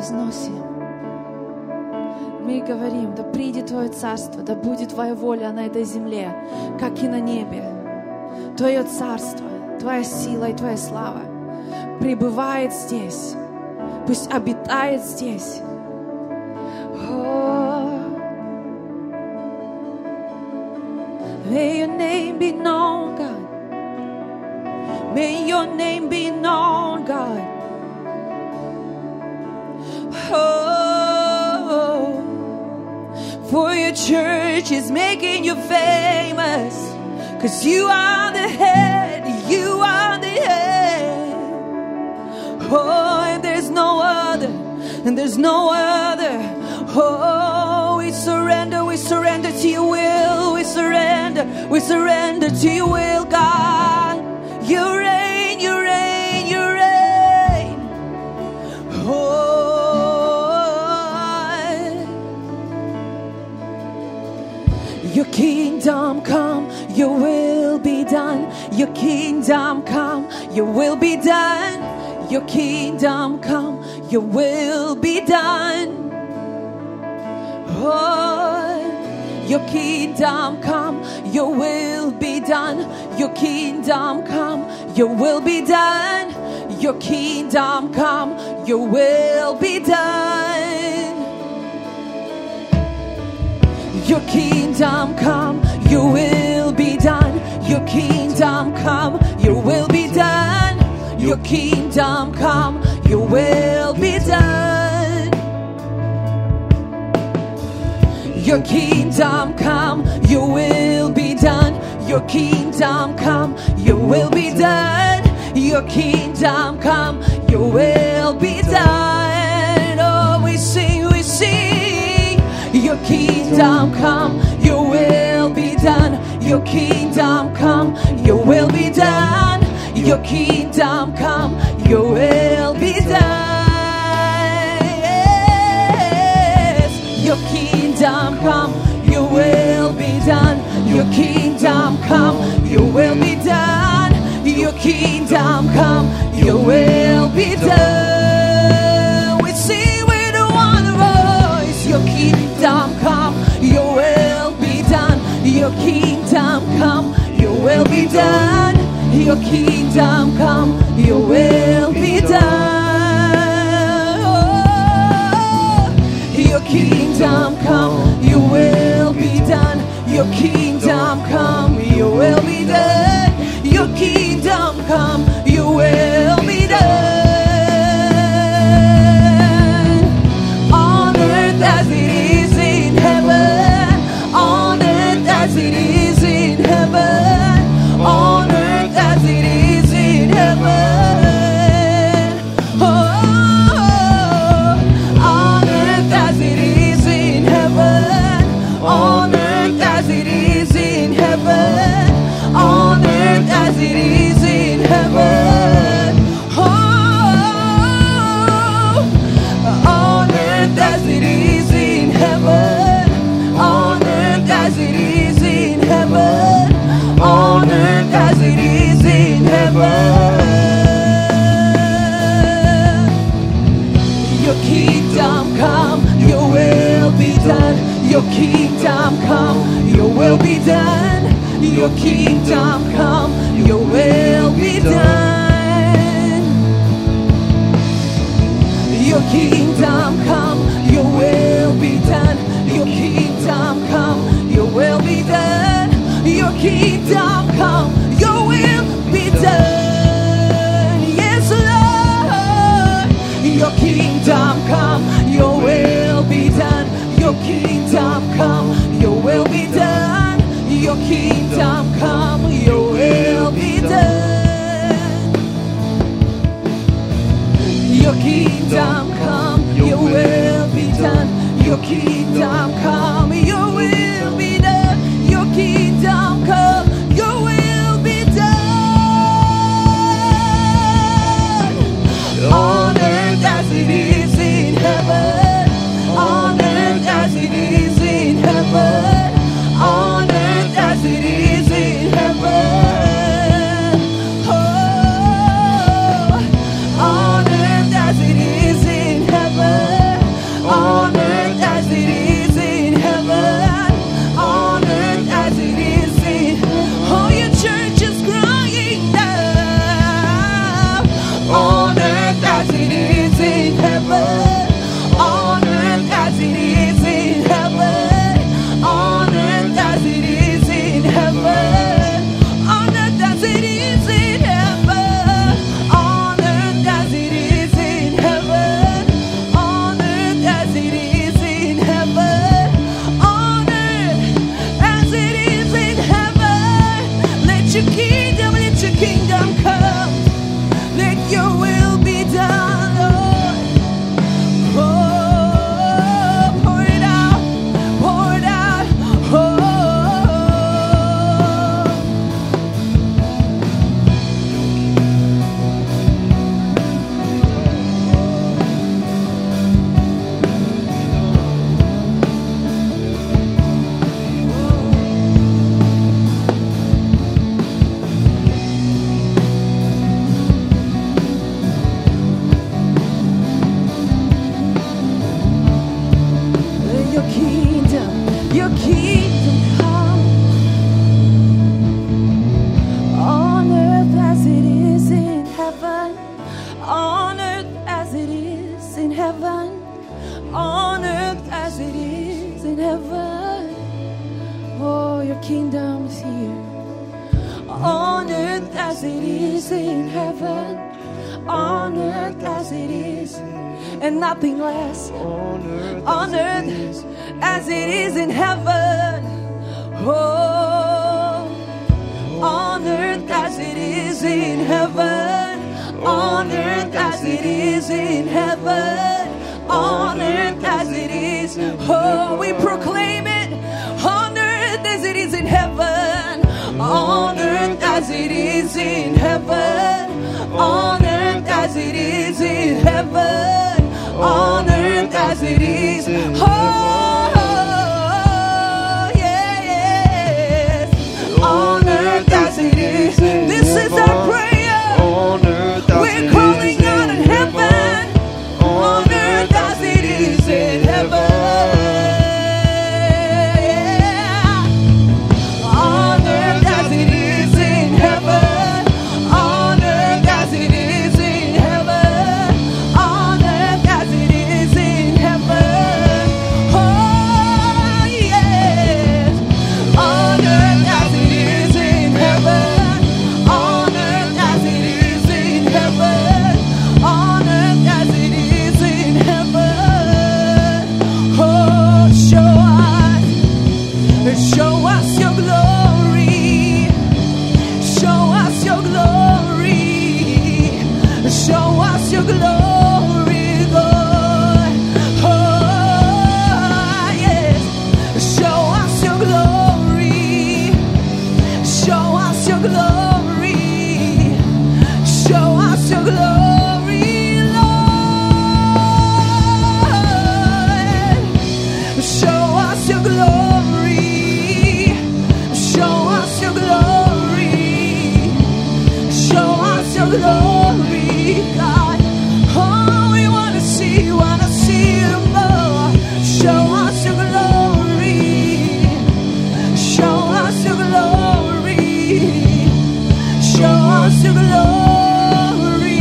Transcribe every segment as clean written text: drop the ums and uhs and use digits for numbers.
возносим. Мы говорим: да придет Твое Царство, да будет Твоя воля на этой земле, как и на небе. Твое Царство, Твоя сила и Твоя слава пребывает здесь, пусть обитает здесь. May your name be known, God. May your name be known, God. Oh, for your church is making you famous, 'cause you are the head, you are the head. Oh, and there's no other, and there's no other. Oh, we surrender to your will. We surrender to your will, God. You reign, you reign, you reign. Oh, your kingdom come, your will be done. Your kingdom come, your will be done. Your kingdom come, your will be done. Oh, your kingdom come, your will be done. Your kingdom come, your will be done. Your kingdom come, your will be done. Your kingdom come, your will be done. Your kingdom come, your will be done. Your kingdom come, your will be done. Your kingdom come, your will be done. Your kingdom come, your will be done. Your kingdom come, your will be done. Oh, we sing, we sing. Your kingdom come, your will be done. Your kingdom come, your will be done. Your kingdom come, your will be done. Yes. Your kingdom come, your will be done. Your kingdom come, your will be done. Your kingdom come, your will be done. We sing with one voice. Your kingdom come, your will be done. Your kingdom come, your will be done. Your kingdom come, your will be done. Oh, your kingdom come, your will be done. Your kingdom come, your will be done. Your kingdom come, your will be done. On earth as it is in heaven. On earth as it is in heaven. On earth as it is in heaven. Oh, on earth as it is in heaven. On earth as it is in heaven. On earth as it is in heaven. Oh, on earth as it is in heaven. On earth as it is in heaven. On earth as it is in heaven. Your kingdom come, your will be done. Your kingdom come, your will be done. Your kingdom come, your will be done. Your kingdom come, your will be done. Your kingdom come, your will be done. Your kingdom come, your will be done. Yes, Lord. Your kingdom come, your will be done. Your kingdom come, your will be done. Your kingdom come, your will be done. Your kingdom come, your will be done. Your kingdom come, your will be done. Your kingdom come, your will on earth as it is in heaven, on earth as it is, and nothing less, on earth as it is in heaven. Oh, on earth as it is in heaven, on earth as it is in heaven, on earth as it is. Oh, we proclaim it, on earth as it is in heaven, on earth as it is in heaven, on earth as it is in heaven, on earth as it is. Oh, yes, on earth as it is. This is our prayer. We're calling out in heaven, on earth as it is in heaven. Show us your glory. Show us your glory. Show us your glory, Lord. Oh, yes. Show us your glory. Show us your glory. Show us your glory, Lord. Show us your glory. Show us your glory. Show us your glory, God. Oh, we want to see you more. Show us your glory. Show us your glory. Show us your glory.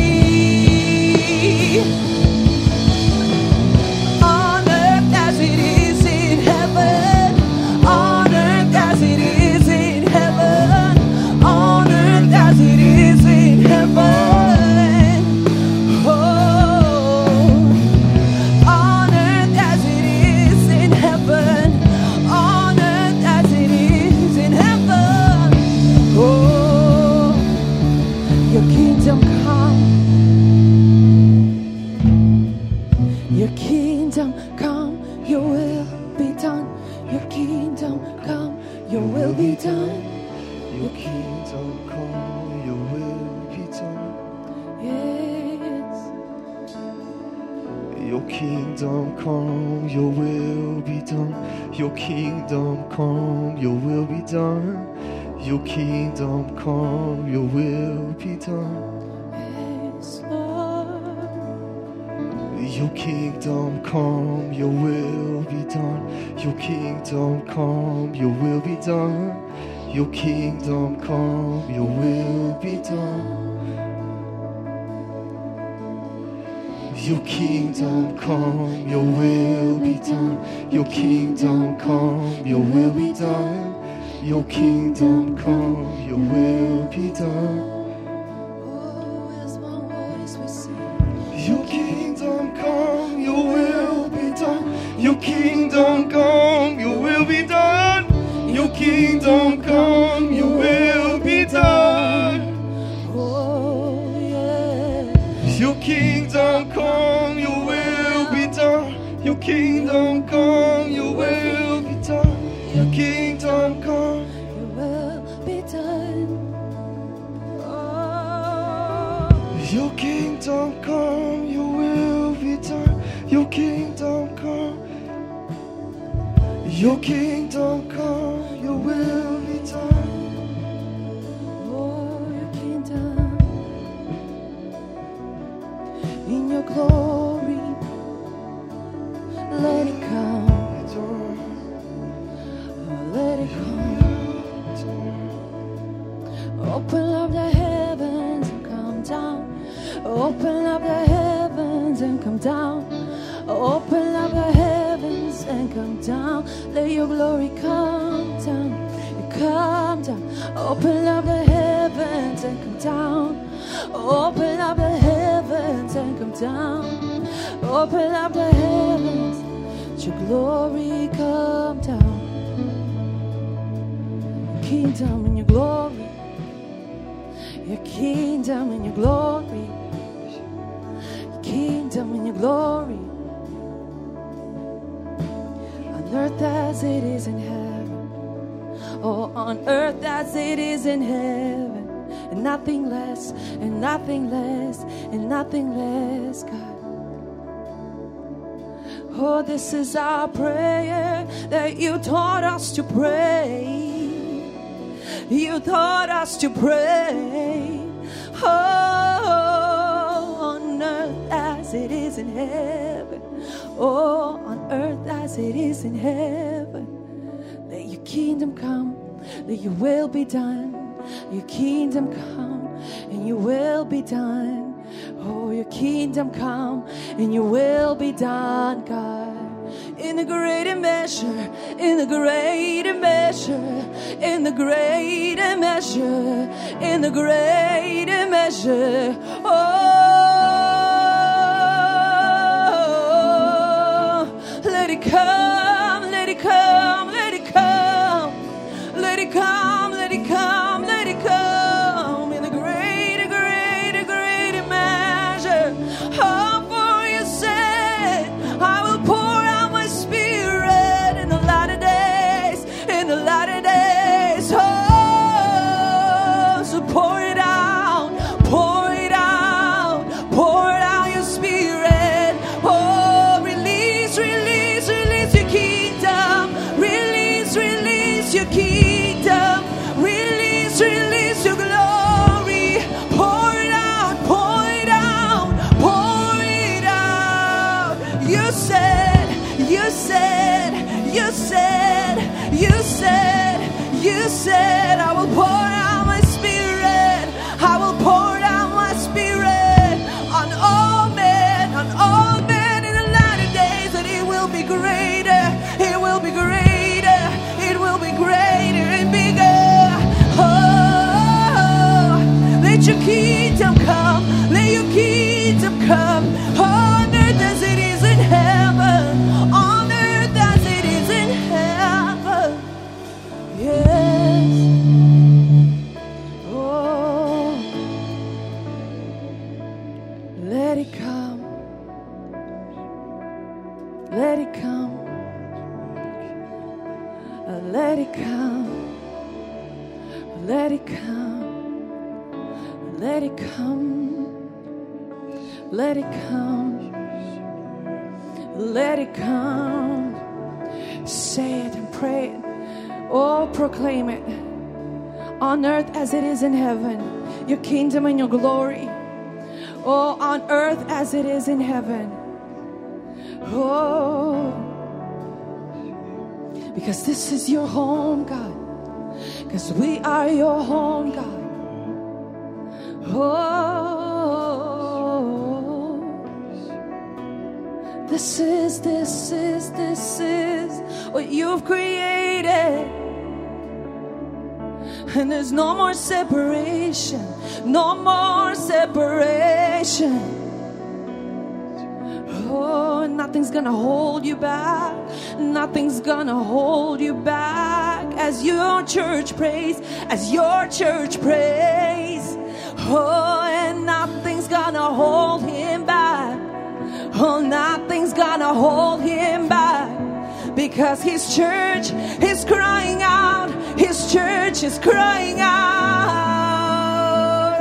On earth as it is in heaven, on earth as it is in heaven, on earth as it is in heaven. Oh, on earth as it is in heaven, on earth as it is in heaven. Oh, your kingdom come, your kingdom come, your will be done. Your kingdom come, your will be done. Your kingdom come, your will be done. Yes. Your kingdom come, your will be done. Your kingdom come, your will be done. Your kingdom come, your will be done. Yes, Lord. Your kingdom come, your will be done. Your kingdom come, your will be done. Your kingdom come, your will be done. Your kingdom come, your will be done. Your kingdom come, your will be done. Your kingdom come, your will be done. Oh, as one voice we sing. Your kingdom come, your will be done. Your kingdom come, your will be done. Your kingdom come, your will be done. Oh, yeah. Your kingdom come, your will be done. Your kingdom come, your will be done. Your kingdom come. Your will be done. Oh, Your kingdom come, your will be done. Your kingdom come. Your kingdom come, your will be done. oh, your kingdom. In your glory, let it come. Let it come. Open up the heavens and come down. Open up the heavens and come down. Open up the heavens and come down. Let your glory come down. Come down. Open up the heavens and come down. Open up the heavens and come down. Open up the heavens. Let your glory come down. Your kingdom and your glory. Your kingdom and your glory. Your kingdom and your glory. On earth as it is in heaven. Oh, on earth as it is in heaven. And nothing less, and nothing less, and nothing less, God. Oh, this is our prayer that you taught us to pray. You taught us to pray. Oh, on earth as it is in heaven. Oh, on earth as it is in heaven. Let your kingdom come, let your will be done. Your kingdom come and your will be done. Oh, your kingdom come and your will be done, God. In the greater measure, in the greater measure, in the greater measure, in the greater measure. Oh, let it come, let it come, let it come, let it come, let it come, let it come in the greater, greater, greater measure. Oh, for you said, I will pour out my spirit in the latter days, in the latter days. Oh, so pour it out, pour it out, pour out your spirit. Oh, release, release, release your kingdom. Release, release your kingdom. Release, release your glory. Pour it out, pour it out, pour it out. You said, you said, you said, you said, you said, I will pour out my spirit. I will pour out my spirit on all men in the latter days, and it will be greater, it will be greater, it will be greater and bigger. Oh, let your kingdom come, let your kingdom come, on earth as it is in heaven, on earth as it is in heaven. Yes. Oh, let it come, let it come, let it come, let it come, let it come, let it come, let it come. Say it and pray it. Oh, proclaim it. On earth as it is in heaven, your kingdom and your glory. Oh, on earth as it is in heaven. Oh, because this is your home, God. Because we are your home, God. Oh, this is what you've created. And there's no more separation, no more separation. Oh, nothing's gonna hold you back. Nothing's gonna hold you back as your church prays, as your church prays. Oh, and nothing's gonna hold him back. Oh, nothing's gonna hold him back, because his church is crying out. His church is crying out.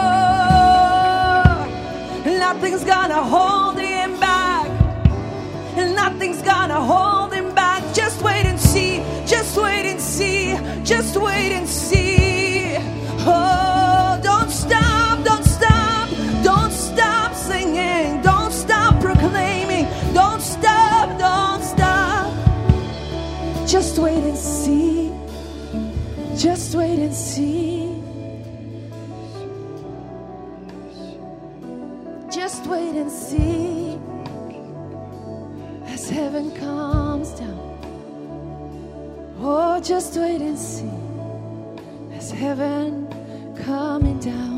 Oh, nothing's gonna hold him back. Nothing's gonna hold him back. Just wait and see. Just wait and see. Just wait and see. Oh, don't stop. Don't stop. Don't stop singing. Don't stop proclaiming. Don't stop. Don't stop. Just wait and see. Just wait and see. Just wait and see as heaven comes down. Oh, just wait and see as heaven coming down.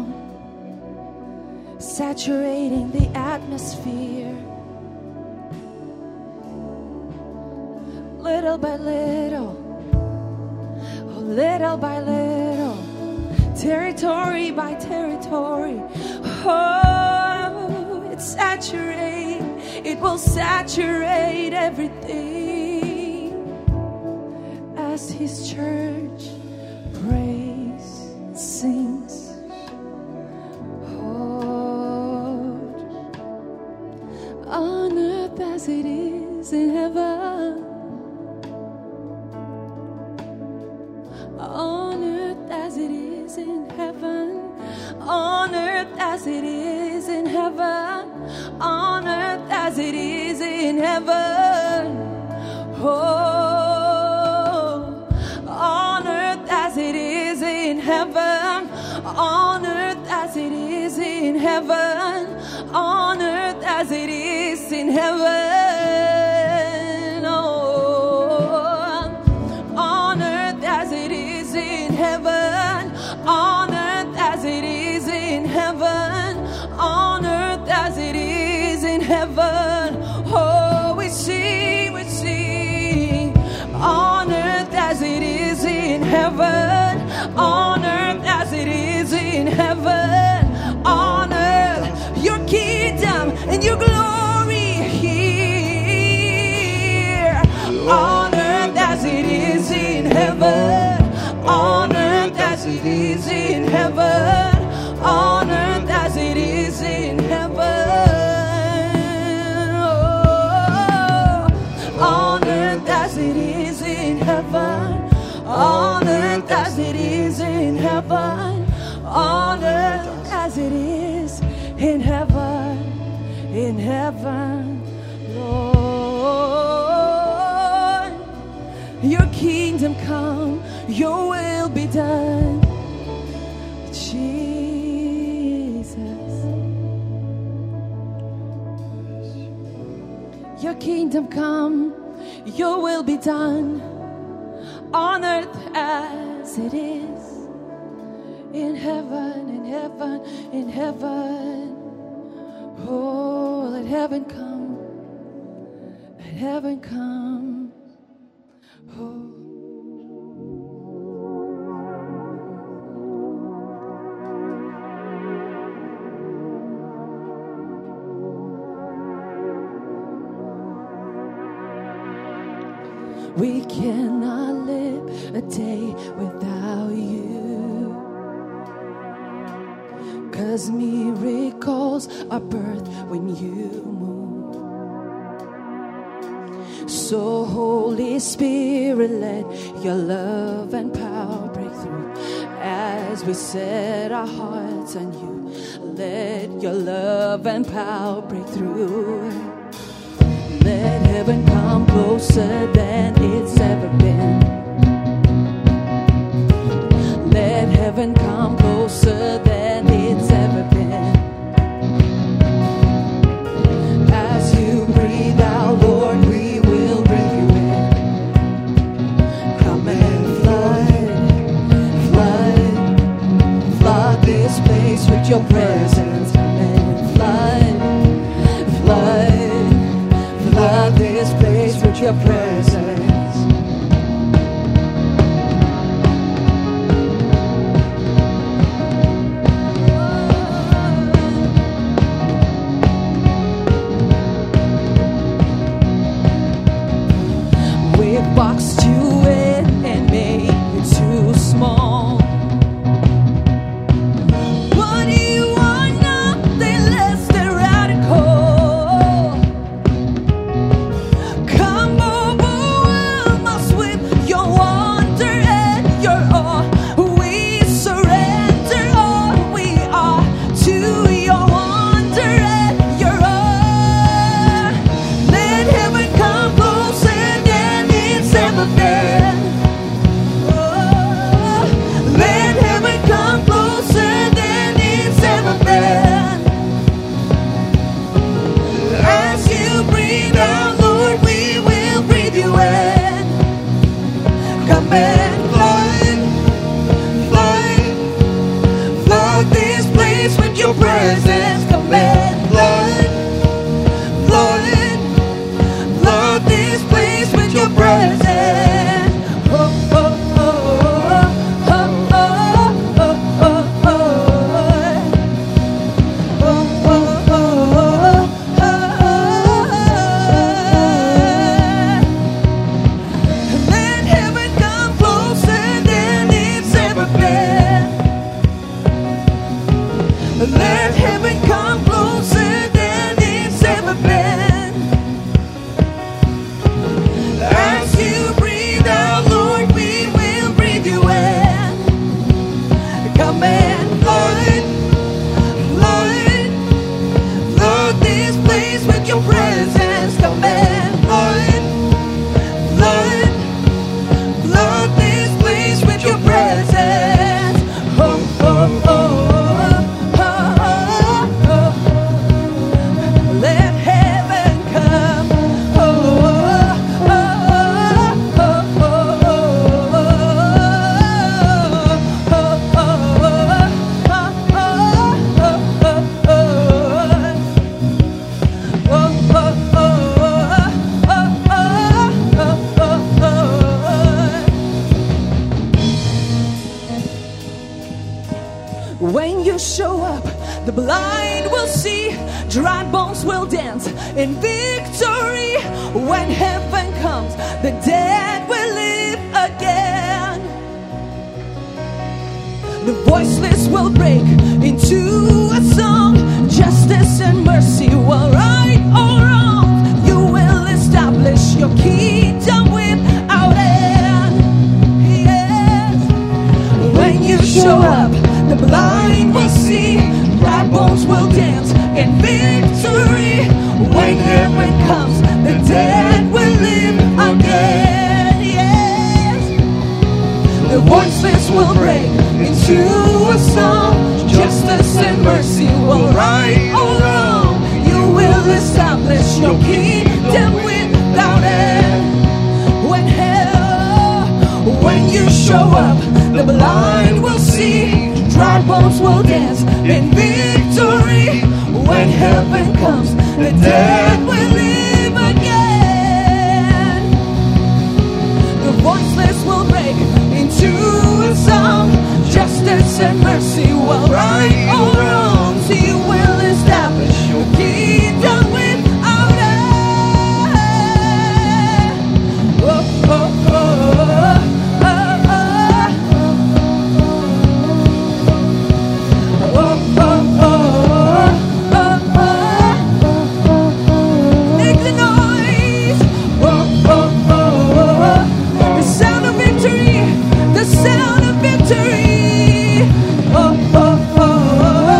saturating the atmosphere. Little by little, oh, little by little, territory by territory. Oh, it's saturating, it will saturate everything as His church prays, sings. On earth as it is in heaven. On earth as it is in heaven. On earth as it is in heaven. On earth as it is in heaven. Oh, on earth as it is in heaven. On earth as it is in heaven. On earth as it is in heaven. Oh, on earth as it is in heaven. On earth as it is in heaven. On earth as it is in heaven. Oh, we sing, we sing. On earth as it is in heaven. On earth as it is in heaven. On earth, your kingdom and your glory here. On earth as it is in heaven. On earth as it is in heaven. On earth as it is in heaven. Oh, on earth as it is in heaven. On earth as it is in heaven. On earth as it is in heaven, Lord. Your kingdom come, your will be done, Jesus. Your kingdom come, your will be done, on earth as it is in heaven, in heaven, in heaven. Oh, let heaven come. Let heaven come. Oh. We cannot live a day without you. 'Cause miracles are birthed when you move. So Holy Spirit, let your love and power break through as we set our hearts on you. Let your love and power break through. Let heaven come closer than it's ever been. Let heaven come closer than it's ever been. As you breathe out, Lord, we will bring you in. Come and flood this place with your presence. Come and flood this place with your presence. Boxed you in and made you too small. But you are Let heaven come closer than it's ever been. As you breathe out, Lord, we will breathe you in. Come and flood, flood, flood this place with your presence. Come and flood, flood, flood this place with your presence. Oh, oh, oh. Let heaven come. Oh, oh, oh, when you show up, the blind will see, dry bones will dance in victory. When heaven comes, the dead will live again. The voiceless will break into a song. Justice and mercy will right or wrong. You will establish your kingdom without end. Yes. When you show up, the blind will see, dry bones will dance in victory. When heaven comes, the dead will live again. Yes. The voiceless will break into a song. Justice and mercy will right or wrong. You will establish your kingdom without end. When you show up, the blind will see, dry bones will dance in victory. When heaven comes, the dead will live again. The voiceless will break into a song. Justice and mercy will right or wrong. So you will establish your kingdom without end. Oh, oh, oh, oh, oh. The sound of victory. Oh, oh, oh.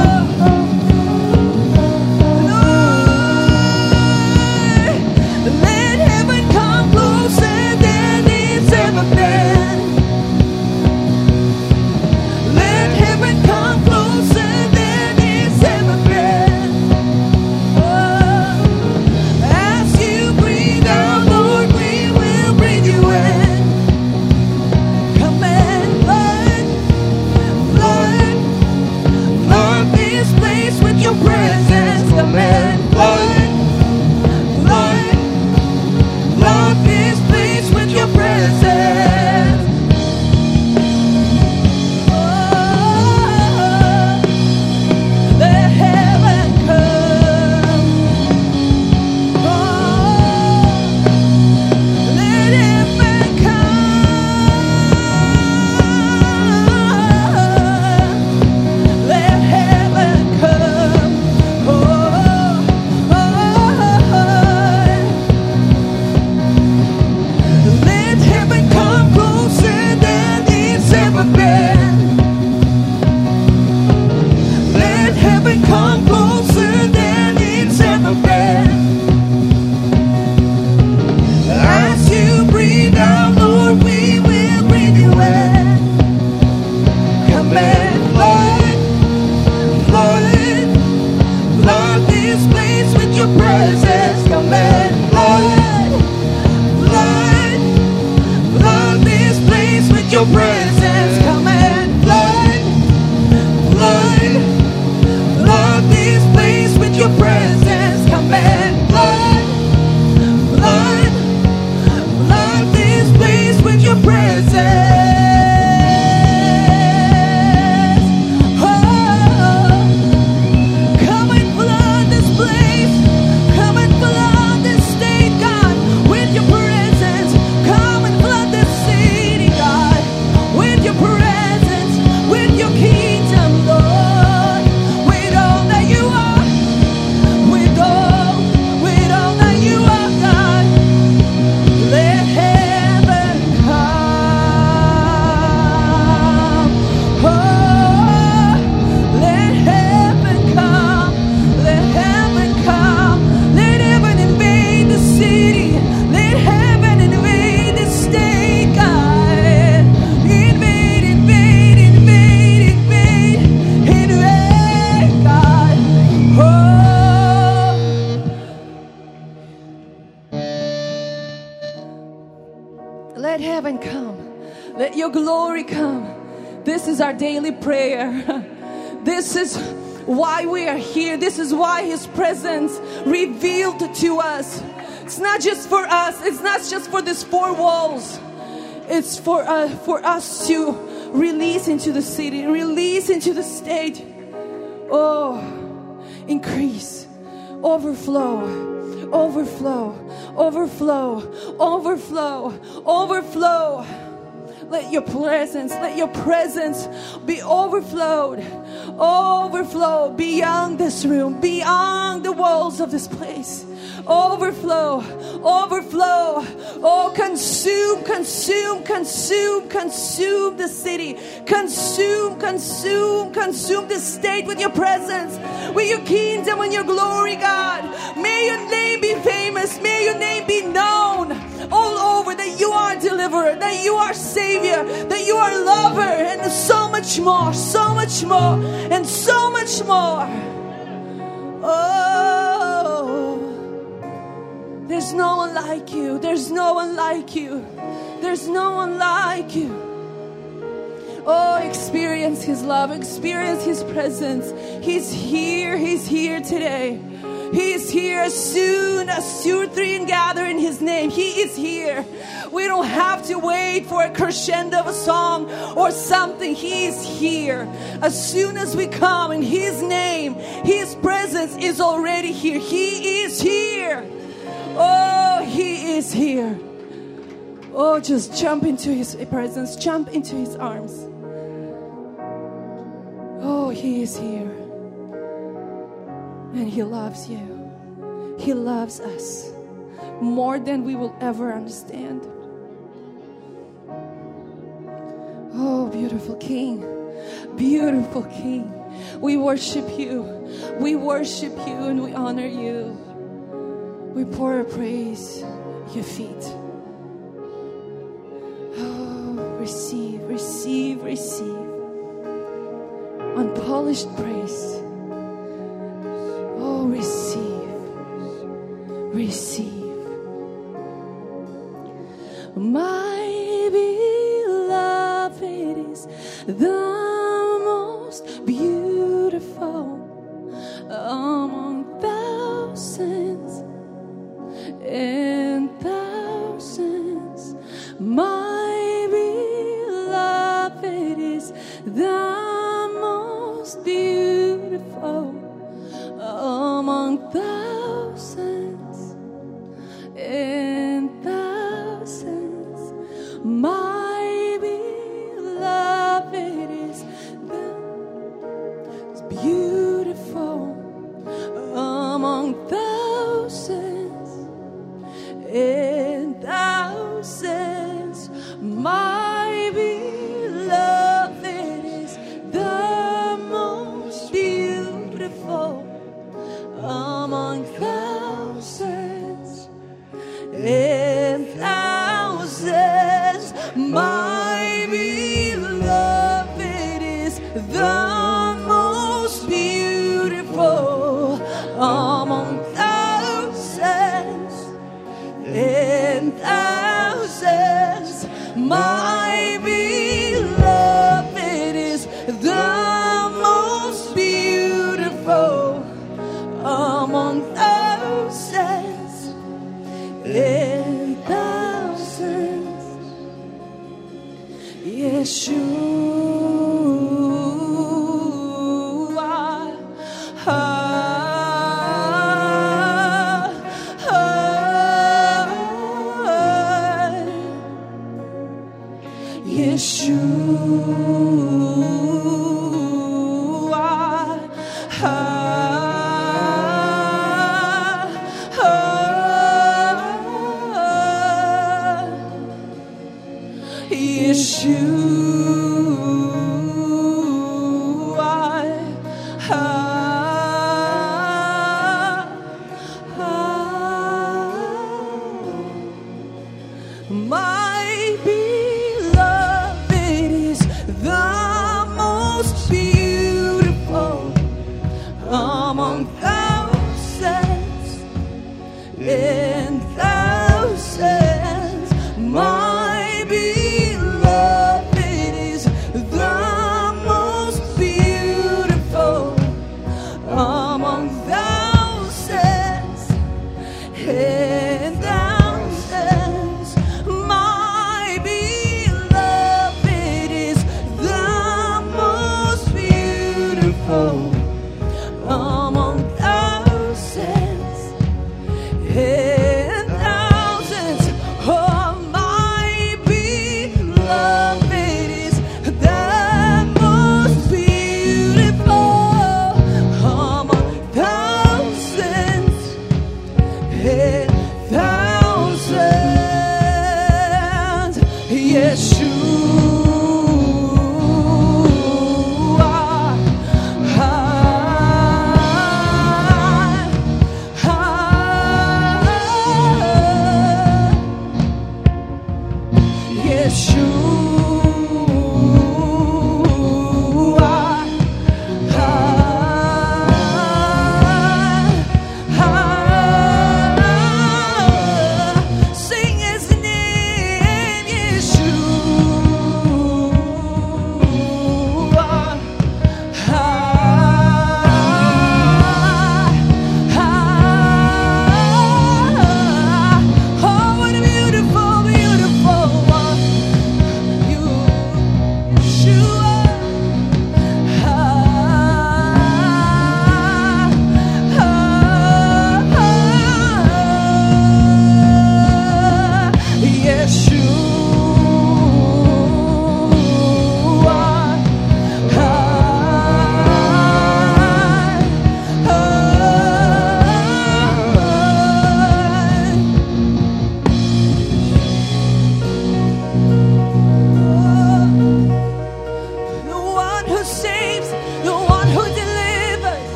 heaven come. Let your glory come. This is our daily prayer. This is why we are here. This is why His presence revealed to us. It's not just for us. It's not just for these four walls. It's for us to release into the city, release into the state. Oh, increase, overflow, overflow, overflow, overflow, overflow. Let your presence be overflowed, overflow beyond this room, beyond the walls of this place. Overflow, overflow. Oh, consume, consume, consume, consume the city. Consume, consume, consume the state with your presence, with your kingdom and your glory, God. May your name be famous. May your name be known all over, that you are deliverer, that you are savior, that you are lover, and so much more, so much more, and so much more. Oh, there's no one like you. There's no one like you. There's no one like you. Oh, experience His love. Experience His presence. He's here. He's here today. He is here. As soon as 2 or 3 gather in His name, He is here. We don't have to wait for a crescendo of a song or something. He is here. As soon as we come in His name, His presence is already here. He is here. Oh, He is here. Oh, just jump into His presence. Jump into His arms. Oh, He is here. And He loves you. He loves us more than we will ever understand. Oh, beautiful King. Beautiful King. We worship you. We worship you and we honor you. We pour our praise at your feet. Oh, receive, receive, receive. Unpolished praise. Oh, receive, receive. My beloved is the most beautiful among thousands and thousands. My beloved is the most beautiful among thousands and thousands. My beloved is the most beautiful among thousands and thousands. My beloved is the most beautiful among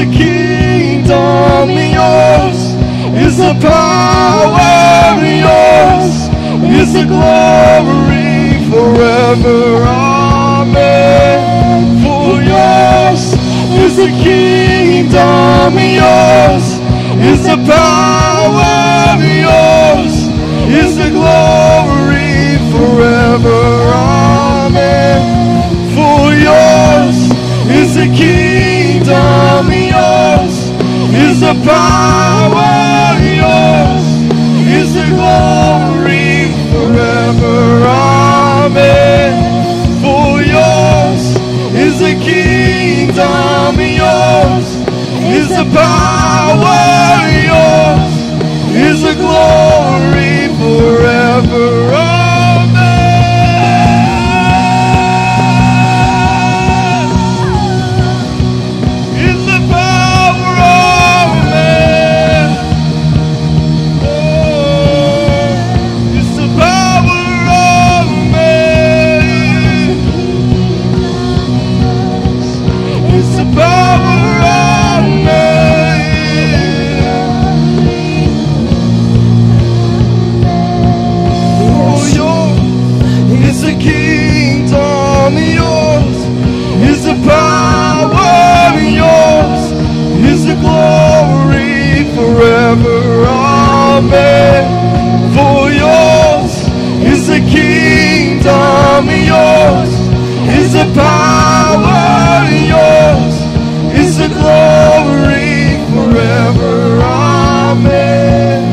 the kingdom, yours is the power, yours is the glory forever. Amen. For yours is the kingdom, yours is the power, yours is the glory forever. Amen. For yours is the kingdom, yours is the power, yours is the glory forever. Amen. For yours is the kingdom, yours is the power, yours is the glory forever. Forever, amen. For yours is the kingdom, yours is the power, yours is the glory forever, amen.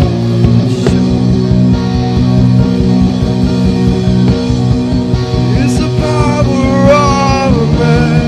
Is the power, amen.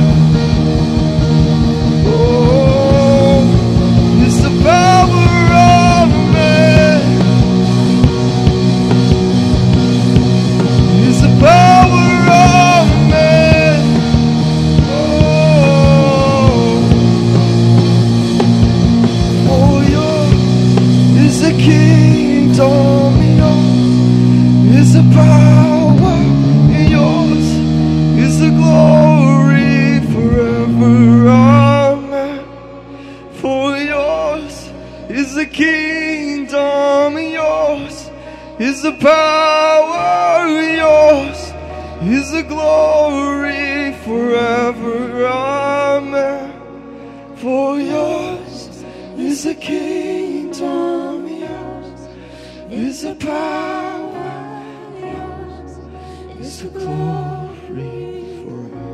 Is the power, yours is the glory forever, amen. For yours is the kingdom, yours is the power, yours is the glory forever.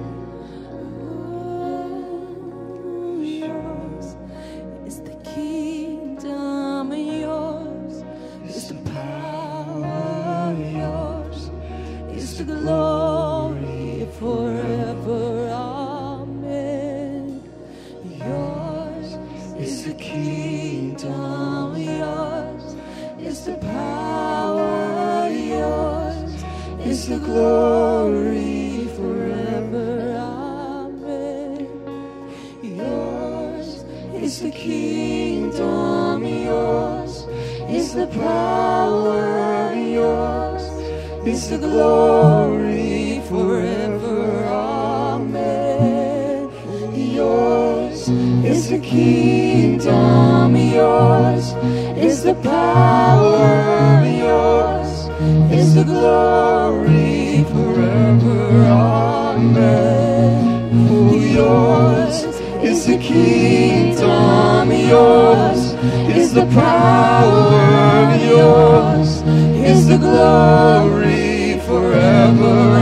Yours is the kingdom, yours is the power, yours is the glory forever, amen. Yours is the kingdom, yours is the power, yours is the glory forever, amen. Yours is the kingdom, yours is the power, yours is the glory forever, amen. Yours is the kingdom, yours is the power, yours is the glory forever, amen. For yours is the kingdom, yours is the power, yours is the glory forever,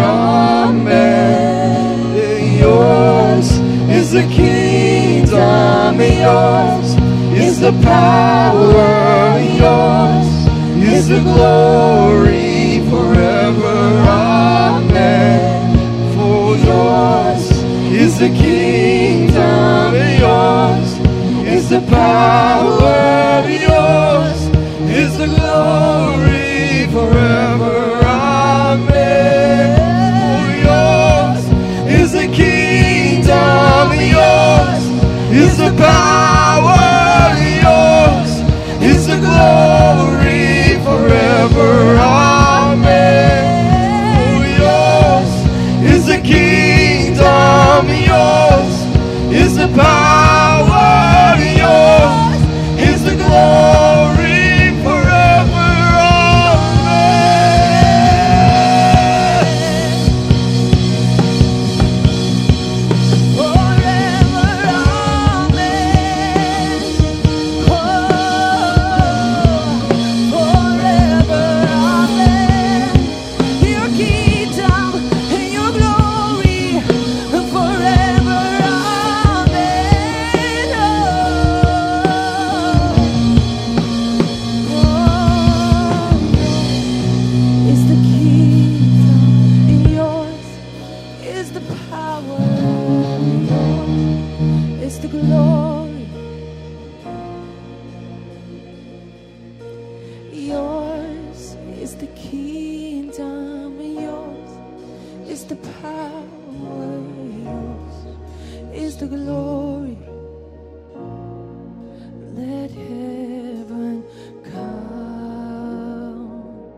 amen. Yours is the kingdom, yours is the power, yours is the glory forever, amen. For yours is the kingdom, yours is the power, yours is the glory forever, amen. For yours is the kingdom, yours is the power, yours is the glory forever, amen. For yours is the kingdom, yours is the power, is the glory. Yours is the kingdom, yours is the power, yours is the glory. Let heaven come.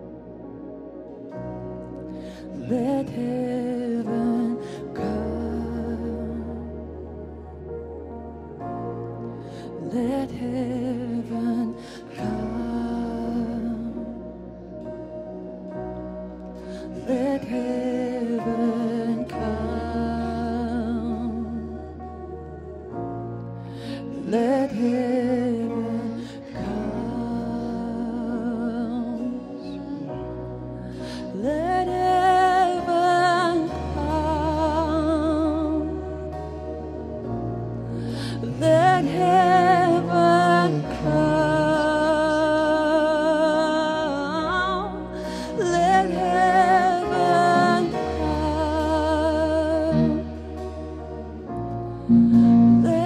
Let heaven come. Let heaven come. Let heaven come. Let heaven come. Let heaven come. Let heaven come. Let heaven come.